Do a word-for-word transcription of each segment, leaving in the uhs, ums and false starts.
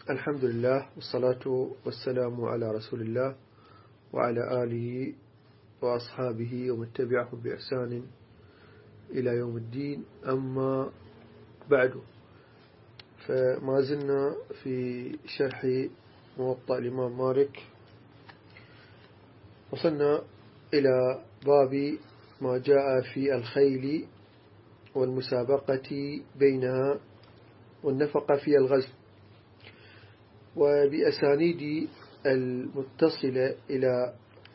الحمد لله والصلاة والسلام على رسول الله وعلى آله وأصحابه ومن تبعهم بإحسان إلى يوم الدين. أما بعد، فما زلنا في شرح موطأ الإمام مالك، وصلنا إلى باب ما جاء في الخيل والمسابقة بينها والنفقة في الغزو، وبأسانيد المتصلة إلى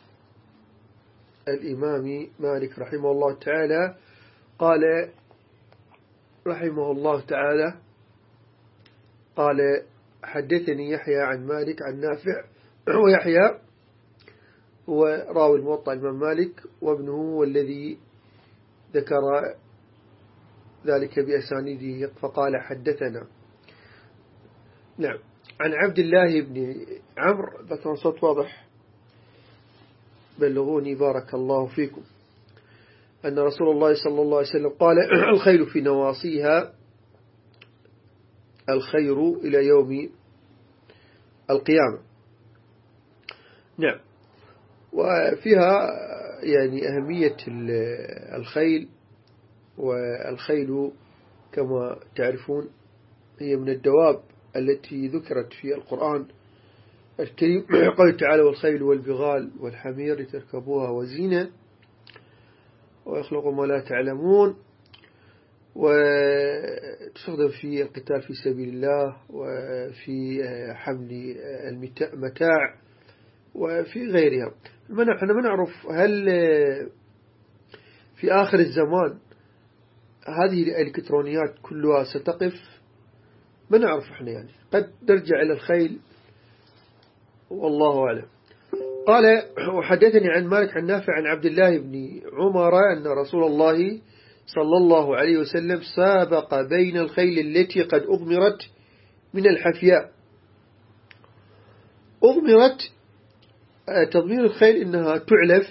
الإمام مالك رحمه الله تعالى. قال رحمه الله تعالى قال حدثني يحيى عن مالك عن نافع، ويحيى هو راوي الموطأ الإمام مالك وابنه والذي ذكر ذلك بأسانيده، فقال حدثنا نعم عن عبد الله بن عمرو. ذكر صوت واضح، بلغوني بارك الله فيكم، أن رسول الله صلى الله عليه وسلم قال الخيل في نواصيها الخير إلى يوم القيامة. نعم، وفيها يعني أهمية الخيل، والخيل كما تعرفون هي من الدواب التي ذكرت في القرآن الكريم. قال تعالى والخيل والبغال والحمير لتركبوها وزينة ويخلق ما لا تعلمون، وتستخدم في القتال في سبيل الله وفي حمل المتاع وفي غيرها. نحن ما نعرف هل في آخر الزمان هذه الإلكترونيات كلها ستقف، ما نعرف احنا، يعني قد نرجع إلى الخيل والله أعلم. قال وحدثني عن مالك عن نافع عن عبد الله بن عمر أن رسول الله صلى الله عليه وسلم سابق بين الخيل التي قد أضمرت من الحفياء. أضمرت تضمير الخيل إنها تعلف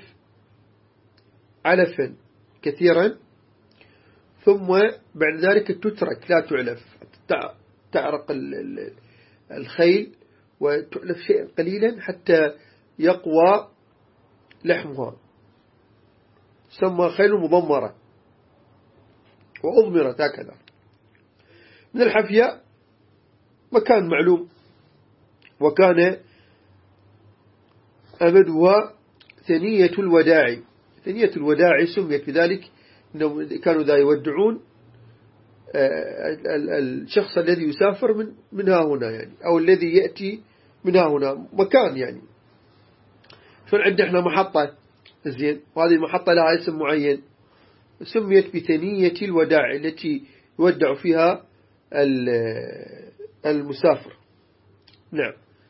علفا كثيرا، ثم بعد ذلك تترك لا تعلف، تعرق الخيل وتعلف شيئا قليلا حتى يقوى لحمها، سمى خيل مضمرة وأضمرت هكذا. من الحفياء مكان معلوم، وكان أمدها ثنية الوداع. ثنية الوداع سميت بذلك إنهم كانوا ذا يودعون الشخص الذي يسافر من منها هنا، يعني أو الذي يأتي منها هنا، مكان يعني شون عندنا احنا محطة زين، وهذه المحطة لها اسم معين سميت بثنية الوداع التي يودع فيها المسافر. نعم،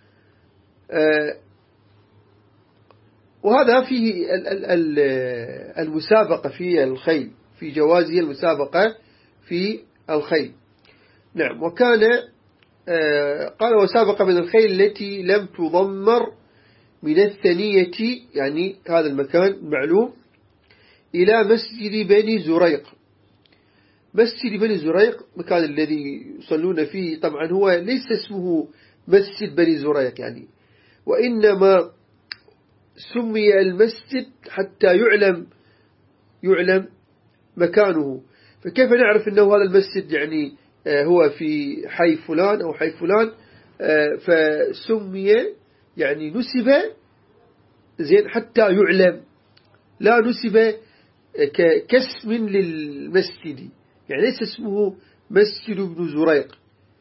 وهذا فيه المسابقة في الخيل، في جوازه المسابقة في الخيل. نعم، وكان قال وسابق من الخيل التي لم تضمر من الثنية، يعني هذا المكان معلوم، إلى مسجد بني زريق. مسجد بني زريق مكان الذي يصلون فيه، طبعا هو ليس اسمه مسجد بني زريق يعني، وإنما سمي المسجد حتى يعلم يعلم مكانه. فكيف نعرف أنه هذا المسجد يعني هو في حي فلان أو حي فلان؟ فسمي يعني نسب زين حتى يعلم، لا نسب كاسم للمسجد، يعني ليس اسمه مسجد بن زريق،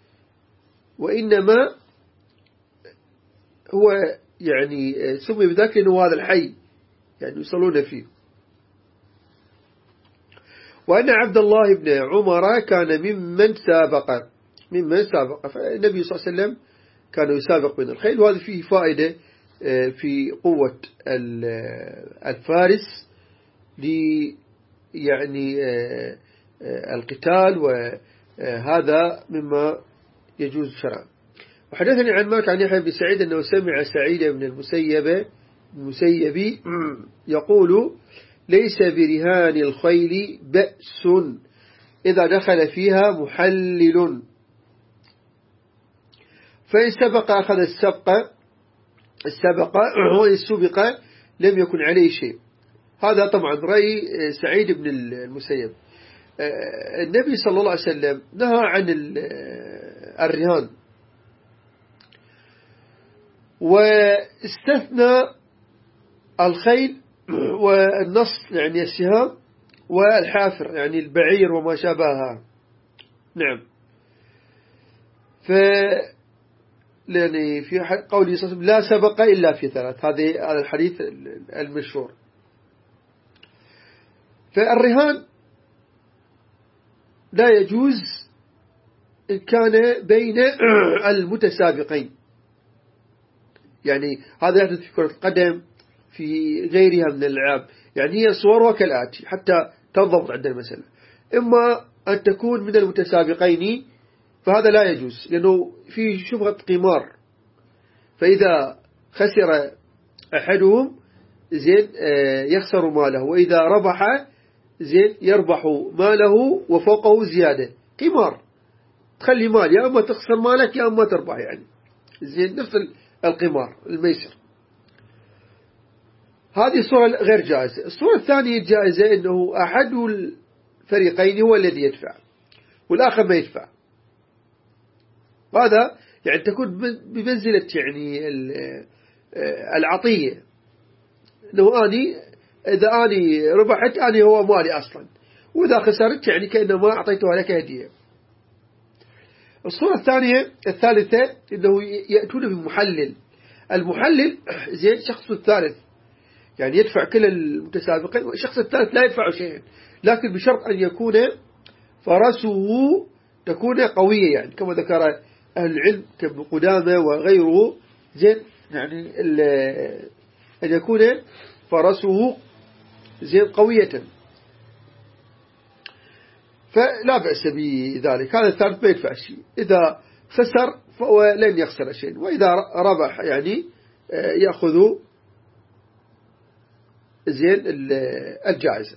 وإنما هو يعني سمي بذلك لأنه هذا الحي يعني يصلون فيه. وأن عبد الله بن عمر كان ممن سابق ممن سابق فالنبي صلى الله عليه وسلم كان يسابق بين الخيل، وهذا فيه فائدة في قوة الفارس ل يعني القتال، وهذا مما يجوز شرعا. وحدثني عن مالك عن يحيى بن سعيد أنه سمع سعيد بن المسيب المسيب يقول ليس برهان الخيل بأس إذا دخل فيها محلل، فإن سبق أخذ السبق السبق وإن سبق لم يكن عليه شيء. هذا طبعا رأي سعيد بن المسيب. النبي صلى الله عليه وسلم نهى عن الرهان، واستثنى الخيل والنص يعني السهام والحافر يعني البعير وما شابهها. نعم. ف يعني في قوله صلى الله عليه وسلم لا سبق إلا في ثلاث، هذا الحديث المشهور. فالرهان لا يجوز إن كان بين المتسابقين، يعني هذا يحدث في كرة القدم في غيرها من الألعاب. يعني هي صورها كالآتي حتى تنضبط عند المسألة: إما أن تكون من المتسابقين فهذا لا يجوز لأنه في شبهة قمار، فإذا خسر أحدهم زين يخسر ماله، وإذا ربح زين يربح ماله وفوقه زيادة. قمار، تخلي مال يا أما تخسر مالك يا أما تربح، يعني زين نفس القمار الميسر. هذه الصورة غير جائزة. الصورة الثانية جائزة، إنه أحد الفريقين هو الذي يدفع والآخر ما يدفع. وهذا يعني تكون بمنزلة يعني العطية، إنه أني إذا أني ربحت أني هو مالي أصلا، وإذا خسرت يعني كأنما أعطيتها لك هدية. الصورة الثانية الثالثة إنه يأتون بمحلل. المحلل زين شخص الثالث، يعني يدفع كل المتسابقين، والشخص الثالث لا يدفع شيئا، لكن بشرط أن يكون فرسه تكون قوية، يعني كما ذكر أهل العلم كابن قدامة وغيره زين، يعني أن يكون فرسه زين قوية، فلا بأس بذلك. هذا الثالث ما يدفع شيء، إذا خسر فهو لن يخسر شيء، وإذا ربح يعني يأخذ زين الجائزة.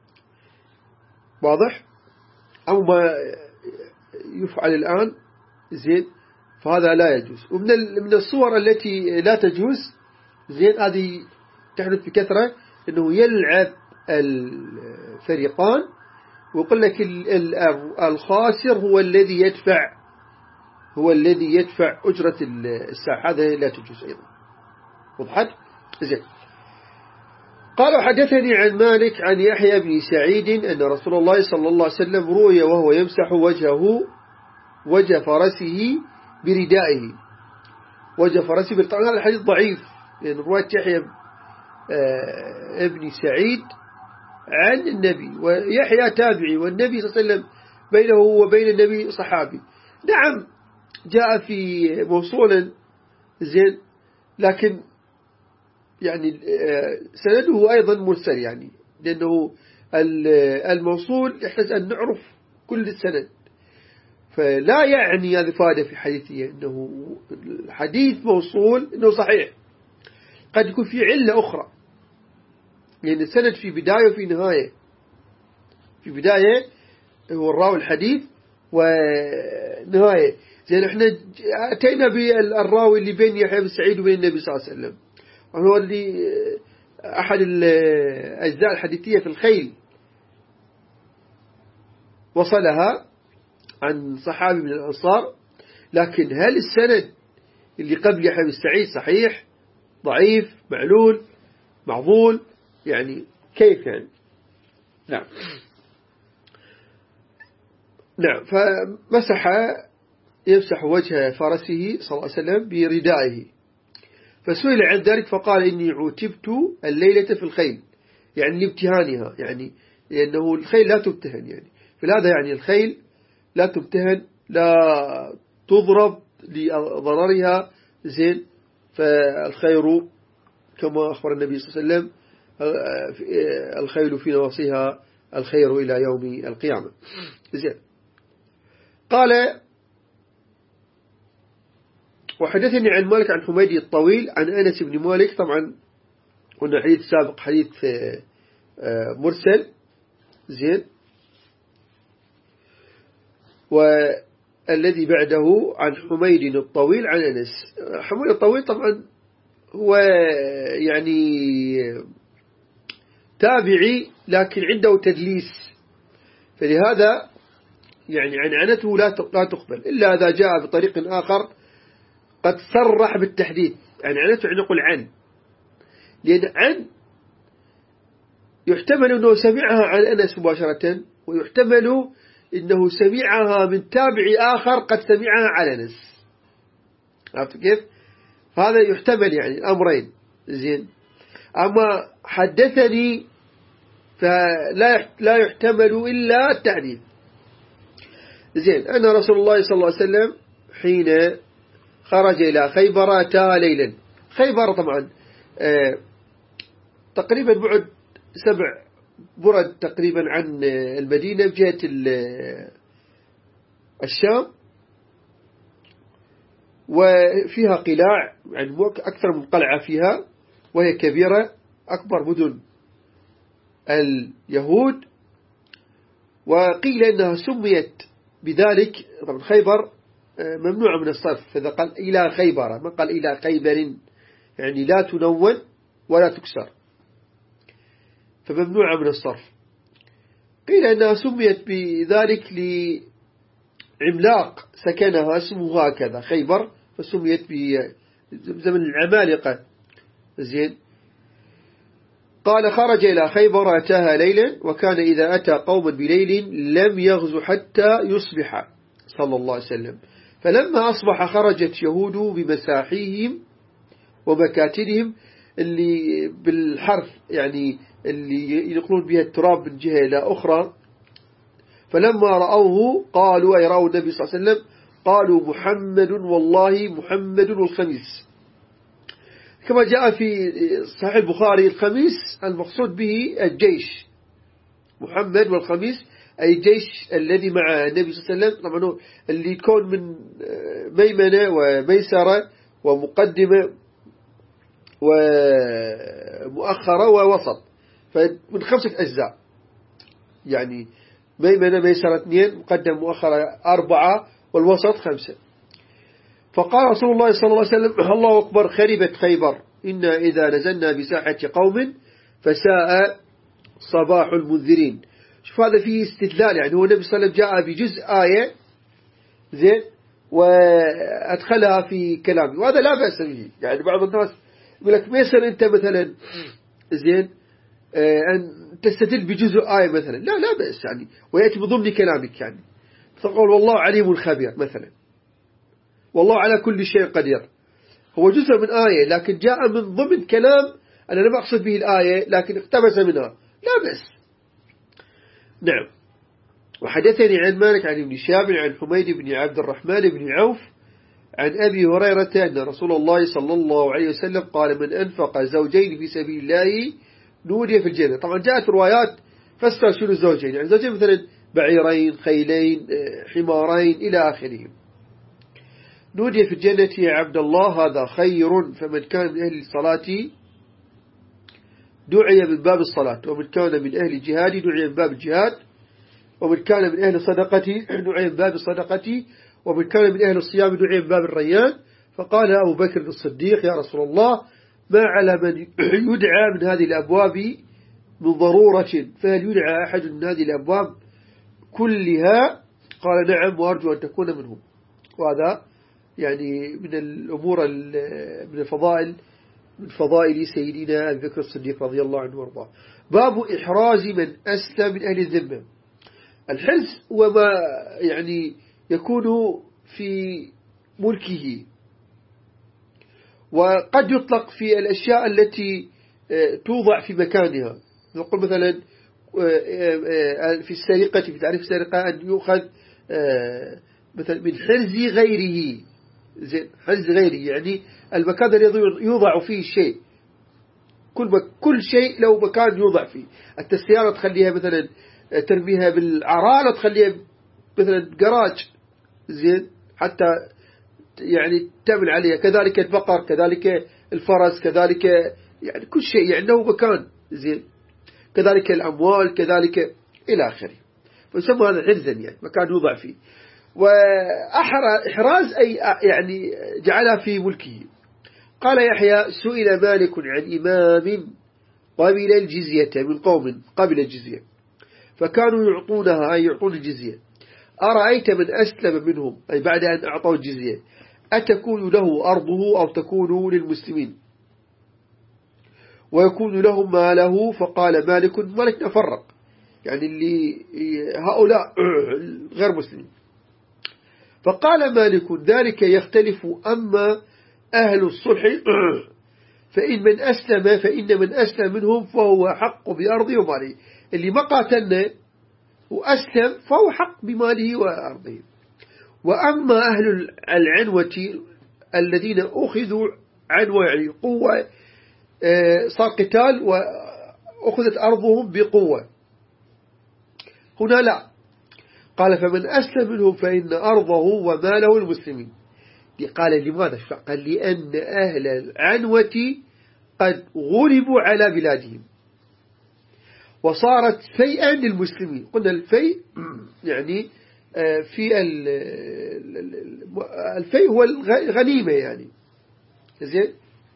واضح؟ أو ما يفعل الآن زين فهذا لا يجوز. ومن من الصور التي لا تجوز زين، هذه تحدث بكثرة، إنه يلعب الفريقان ويقول لك الخاسر هو الذي يدفع هو الذي يدفع أجرة الساعة، هذا لا تجوز أيضا. وضحت؟ زين. قال: حدثني عن مالك عن يحيى بن سعيد أن رسول الله صلى الله عليه وسلم رؤي وهو يمسح وجهه وجه فرسه بردائه. وجه فرسه بالطبع هذا الحديث ضعيف، لأن رواية يحيى ابن سعيد عن النبي، ويحيى تابعي، والنبي صلى الله عليه وسلم بينه وبين النبي صحابي. نعم جاء في موصولا زين، لكن يعني سنده أيضا مرسل، يعني لأنه الموصول يحتاج أن نعرف كل السند، فلا يعني هذا فائدة في حديثه أنه الحديث موصول أنه صحيح، قد يكون في علة أخرى، لأن يعني السند في بداية وفي نهاية. في بداية هو الراوي الحديث ونهاية، زين احنا أتينا بالراوي اللي بين يحيى بن سعيد وبين النبي صلى الله عليه وسلم، وهو اللي أحد الأجزاء الحديثية في الخيل وصلها عن صحابي من الأنصار. لكن هل السند اللي قبل يحيى بن سعيد صحيح، ضعيف، معلول، معضول، يعني كيف يعني؟ نعم نعم. فمسح يمسح وجه فرسه صلى الله عليه وسلم بردائه، فسئل عن ذلك فقال: إني عتبت الليلة في الخيل، يعني لامتهانها، يعني لأنه الخيل لا تمتهن، يعني فلهذا يعني الخيل لا تمتهن، لا تضرب لضررها زين. فالخير كما أخبر النبي صلى الله عليه وسلم: الخيل في نواصيها الخير إلى يوم القيامة. زين. قال: وحدثني عن مالك عن حميدي الطويل عن أنس بن مالك. طبعا قلنا حديث سابق حديث مرسل. زين. الذي بعده عن حميد الطويل عن أنس. حميد الطويل طبعا هو يعني تابعي لكن عنده تدليس، فلهذا يعني عنعنته لا تقبل إلا إذا جاء بطريق آخر قد صرح بالتحديد. عنعنته يعني نقول عن، لأن عن يحتمل أنه سمعها عن أنس مباشرة، ويحتمل أنه سمعها من تابع آخر قد سمعها عن أنس. عرفت كيف؟ هذا يحتمل يعني الأمرين. زين. أما حدثني فلا لا يحتمل إلا التحديد. زين. أن رسول الله صلى الله عليه وسلم حين خرج إلى خيبر أتى ليلا. خيبر طبعا آه تقريبا بعد سبع برد تقريبا عن المدينة بجهة الشام، وفيها قلاع يعني أكثر من قلعة فيها، وهي كبيرة أكبر مدن اليهود. وقيل إنها سميت بذلك. طبعا خيبر ممنوع من الصرف، فإذا قال إلى خيبر ما قال إلى خيبر، يعني لا تنون ولا تكسر، فممنوع من الصرف. قيل أنها سميت بذلك لعملاق سكنها اسمه هكذا خيبر، فسميت بزمن العمالقة. زين. قال خرج إلى خيبر أتاها ليلا، وكان إذا أتى قوما بليل لم يغزو حتى يصبح صلى الله عليه وسلم. فلما أصبح خرجت يهود بمساحيهم ومكاتلهم اللي بالحرف يعني اللي ينقلون بها التراب من جهة إلى أخرى. فلما رأوه قالوا، أي رأوا النبي صلى الله عليه وسلم، قالوا محمد والله محمد والخميس. كما جاء في صحيح البخاري الخميس المقصود به الجيش، محمد والخميس أي الجيش الذي مع النبي صلى الله عليه وسلم، طبعا اللي يكون من ميمنة وميسرة ومقدمة ومؤخرة ووسط، فمن خمسة أجزاء، يعني ميمنة ميسرة اثنين، مقدم مؤخرة أربعة، والوسط خمسة. فقال رسول الله صلى الله عليه وسلم الله أكبر خربت خيبر، إنا إذا نزلنا بساحة قوم فساء صباح المنذرين. شوف هذا فيه استدلال، يعني هو النبي صلى الله عليه وسلم جاء بجزء آية زين وأدخلها في كلامه، وهذا لا بأس به. يعني بعض الناس يقول لك ما يصير أنت مثلا زين أن تستدل بجزء آية مثلا، لا لا بأس يعني، ويأتي بضمن كلامك يعني، تقول والله عليم خبير مثلا، والله على كل شيء قدير، هو جزء من آية لكن جاء من ضمن كلام أنا لم أقصد به الآية لكن اقتبس منها، لا بأس. نعم. وحدثني عن مالك عن ابن شهاب عن حميد بن عبد الرحمن بن عوف عن أبي هريرة أن رسول الله صلى الله عليه وسلم قال من أنفق زوجين في سبيل الله نودي في الجنة. طبعا جاءت روايات فسر شنو الزوجين، يعني زوجين مثلا بعيرين، خيلين، حمارين إلى آخره. نودي في الجنة يا عبد الله هذا خير، فمن كان من أهل الصلاة دعي من باب الصلاة، ومن كان من أهل الجهاد دعي من باب الجهاد، ومن كان من أهل الصدقة دعي من باب الصدقة، ومن كان من أهل الصيام دعي من باب الريان. فقال أبو بكر الصديق يا رسول الله ما على من يدعى من هذه الأبواب من ضرورة، فهل يدعى أحد من هذه الأبواب كلها؟ قال نعم وأرجو أن تكون منهم. وهذا يعني من الأمور من الفضائل من فضائل سيدنا أبي بكر الصديق رضي الله عنه وارضاه. باب إحراز من أسلم من أهل الذمة. الحرز هو ما يعني يكون في ملكه، وقد يطلق في الأشياء التي توضع في مكانها. نقول مثلا في السرقة، في تعريف السرقة أن يؤخذ مثلا من حرز غيره. حرز غيره يعني المكان الذي يوضع فيه الشيء، كل كل شيء له مكان يوضع فيه. السيارة تخليها مثلا ترميها بالعرالة، تخليها مثلا جراج زين حتى يعني تعمل عليها. كذلك البقر، كذلك الفرس، كذلك يعني كل شيء يعني له مكان زين. كذلك الأموال، كذلك إلى آخره. فيسمى هذا حرزا يعني مكان يوضع فيه. وإحراز أي يعني جعلها في ملكه. قال يحيى سئل مالك عن إمام قبل الجزية من قوم قبل الجزية فكانوا يعطونها أي يعطون الجزية أرأيت من أسلم منهم أي بعد أن أعطوا الجزية أتكون له أرضه أو تكون للمسلمين ويكون لهم ماله؟ فقال مالك مالك نفرق يعني اللي هؤلاء غير مسلمين. فقال مالك ذلك يختلف أما أهل الصلح فإن من أسلم فإن من أسلم منهم فهو حق بأرضه وماله اللي ما قاتلنا وأسلم فهو حق بماله وأرضه. وأما أهل العنوة الذين أخذوا عنوة يعني قوة صار قتال وأخذت أرضهم بقوة هنا لا. قال فمن أسلم منهم فإن أرضه وماله المسلمين. قال لماذا؟ قال لأن أهل العنوة قد غلبوا على بلادهم وصارت فيئا للمسلمين. قلنا الفيء يعني في الفيء هو الغنيمة يعني زين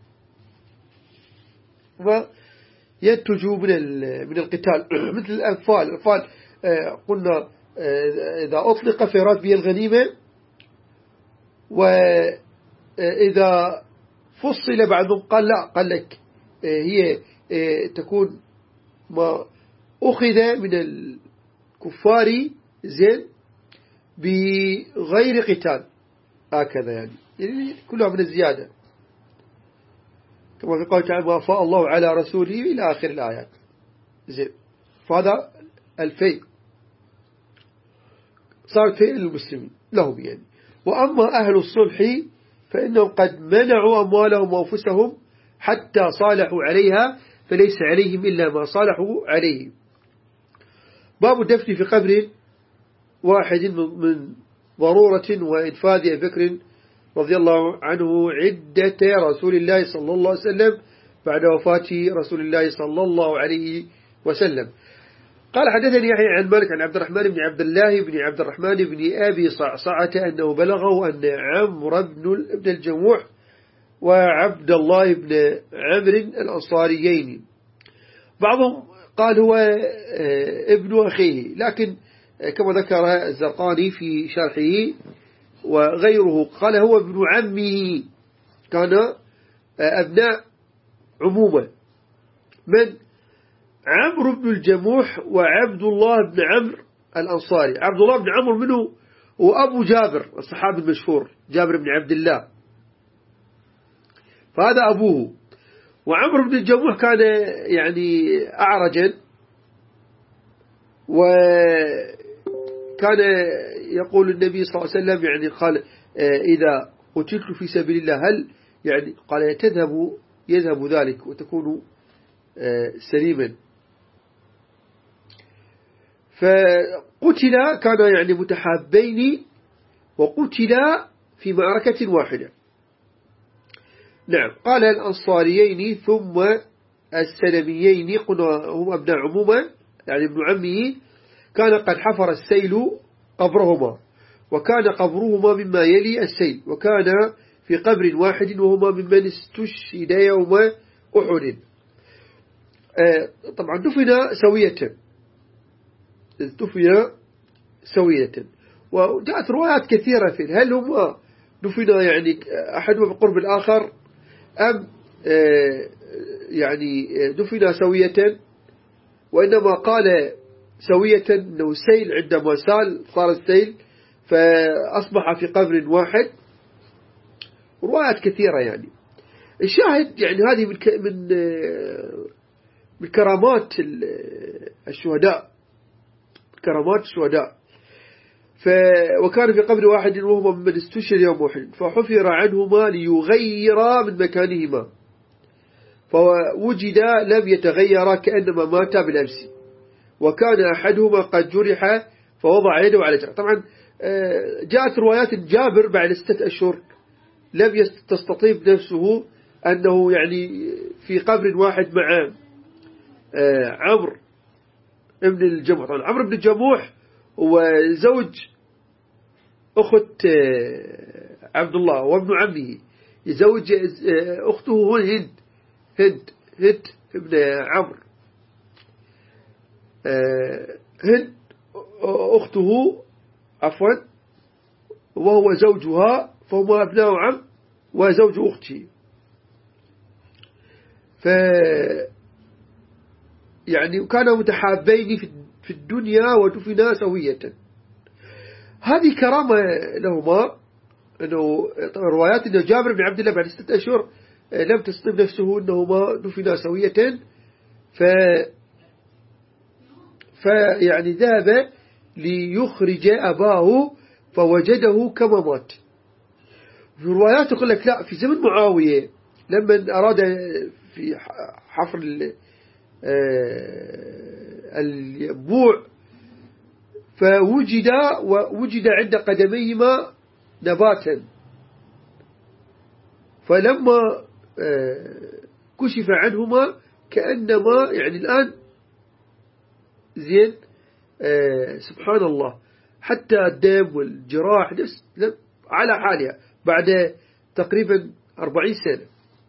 وينتجوا من من القتال مثل الأنفال. الأنفال قلنا إذا أطلق فيراد به الغنيمة وإذا فصل بعضهم قال لا قال لك هي تكون ما أخذ من الكفار زين بغير قتال هكذا يعني يعني كلها من الزيادة كما في قول تعالى ما فاء الله على رسوله إلى آخر الآيات زين. فهذا الفيء صار فيء للمسلمين لهم يعني. وأما أهل الصلح فإنهم قد منعوا أموالهم وأنفسهم حتى صالحوا عليها فليس عليهم إلا ما صالحوا عليه. باب الدفن في قبر واحد من ضرورة وإنفاذ أبي بكر رضي الله عنه عدة رسول الله صلى الله عليه وسلم بعد وفاة رسول الله صلى الله عليه وسلم. قال حدثني يحيى عن مالك عن عبد الرحمن بن عبد الله بن عبد الرحمن بن أبي صعصعة أنه بلغه أن عمرو بن الجموح وعبد الله بن عمرو الأنصاريين بعضهم قال هو ابن أخيه لكن كما ذكر الزرقاني في شرحه وغيره قال هو ابن عمه كان أبناء عمومة من عمرو بن الجموح وعبد الله بن عمرو الأنصاري. عبد الله بن عمرو منه وأبو جابر الصحابي المشهور جابر بن عبد الله فهذا أبوه. وعمرو بن الجموح كان يعني أعرجا وكان يقول النبي صلى الله عليه وسلم يعني قال إذا قتلت في سبيل الله هل يعني قال تذهب يذهب ذلك وتكون سليما. فقتل كان يعني متحابين وقتل في معركة واحدة. نعم. قال الأنصاريين ثم السلميين قلنا هم أبناء عموما يعني ابن عمه كان قد حفر السيل قبرهما وكان قبرهما مما يلي السيل وكان في قبر واحد وهما ممن استشهد يوم أحد. طبعا دفن سوية دفن سوية وجاءت روايات كثيرة فيه هل هم دفن يعني أحدهما بقرب الآخر أم يعني دفن سوية وإنما قال سوية أنه السيل عندما سال صار السيل فأصبح في قبر واحد. روايات كثيرة يعني. الشاهد يعني هذه من من من كرامات الشهداء كرامات الشهداء. وكان في قبر واحد وهما من استشهد يوم واحد فحفر عنهما ليغيرا من مكانهما فوجد لم يتغيرا كأنما ماتا بالأمس وكان أحدهما قد جرح فوضع يده على جرح. طبعا جاءت روايات جابر بعد ستة أشهر لم تستطيب نفسه أنه يعني في قبر واحد مع عمرو ابن الجموح. طبعا عمرو بن الجموح هو زوج أخت عبد الله وابن عمه يزوج أخته هند هند هند ابن عمرو هند أخته عفوا وهو زوجها، فهما أبناء عم وزوج أخته. ف يعني كانا متحابين في الدنيا ودفنا سوية. هذه كرامة لهما، أنه روايات أن جابر بن عبد الله بعد ستة أشهر لم تصطب نفسه أنهما دفنا سوية، ف فيعني ذهب ليخرج أباه فوجده كما مات. في روايات يقول لك لا، في زمن معاوية لما أراد في حفر الينبوع فوجد ووجد عند قدميهما نباتا، فلما كشف عنهما كأنما يعني الآن زين سبحان الله، حتى الدم والجراح نفس على حالها بعد تقريبا أربعين سنة،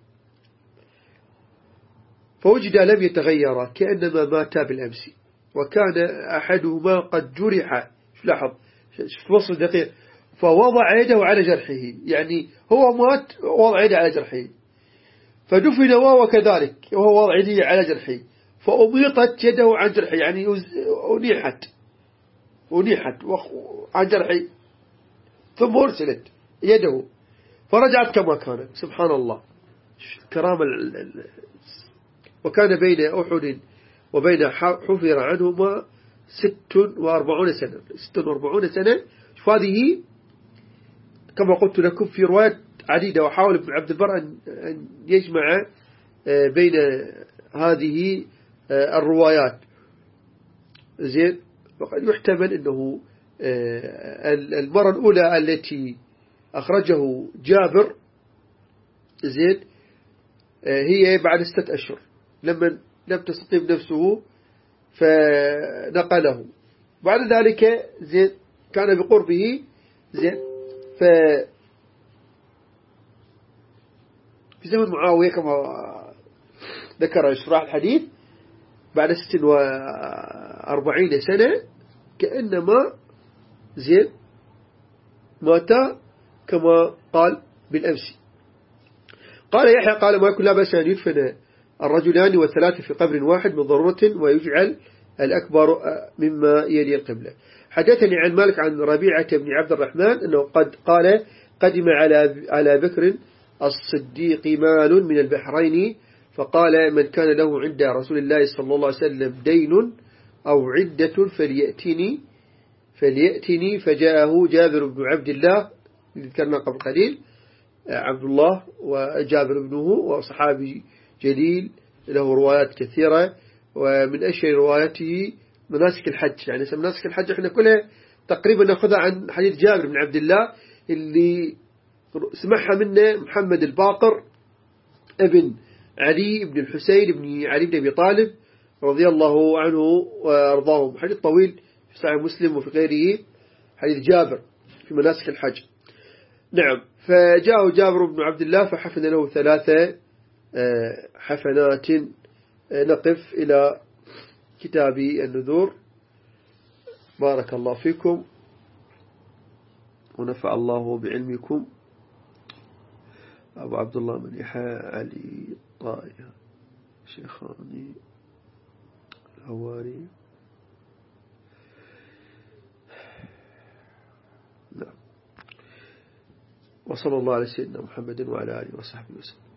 فوجد لم يتغير كأنما ماتا بالأمس. وكان أحدهما قد جرح، لاحظ في وصل دقيق، فوضع يده على جرحه، يعني هو مات وضع يده على جرحه، فدفن وهو كذلك وهو وضع يده على جرحه، فأميطت يده عن جرحه، يعني أنيحت أنيحت عن جرحه، ثم أرسلت يده فرجعت كما كانت. سبحان الله كرامة. وكان بين أحد وبين حفر عنهما ست وأربعون سنة ست وأربعون سنة. هذه كما قلت لكم في روايات عديدة، وحاول ابن عبد البر أن يجمع بين هذه الروايات. زين، وقد يحتمل أنه المرة الأولى التي أخرجه جابر زين هي بعد ستة أشهر لما لم تستقيم نفسه فنقله. بعد ذلك زين كان بقربه زين ف في زمن معاوية كما ذكر شراح الحديث بعد ست وأربعين سنة كأنما زين مات كما قال بالأمس. قال يحيى قال ما يكون لا بأس أن يدفن الرجلان والثلاثة في قبر واحد من ضرورة ويجعل الأكبر مما يلي القبلة. حدثني عن مالك عن ربيعة بن عبد الرحمن أنه قد قال قدم على على بكر الصديق مال من البحرين، فقال من كان له عند رسول الله صلى الله عليه وسلم دين أو عدة فليأتني فليأتني فجاءه جابر بن عبد الله ذكرنا قبل قليل، عبد الله وجابر ابنه وصحابي جليل له روايات كثيرة، ومن أشهر رواياته مناسك الحج. يعني مناسك الحج احنا كلها تقريبا نأخذها عن حديث جابر بن عبد الله اللي سمعها منه محمد الباقر ابن علي بن الحسين بن علي بن أبي طالب رضي الله عنه وأرضاهم. حديث طويل في صحيح مسلم وفي غيره، حديث جابر في مناسك الحج. نعم، فجاءه جابر بن عبد الله فحفن له ثلاثة حفنات. نقف إلى كتاب النذور. بارك الله فيكم ونفع الله بعلمكم. أبو عبد الله منيحة علي طائع شيخاني الهواري. نعم، وصلى الله على سيدنا محمد وعلى آله وصحبه وسلم.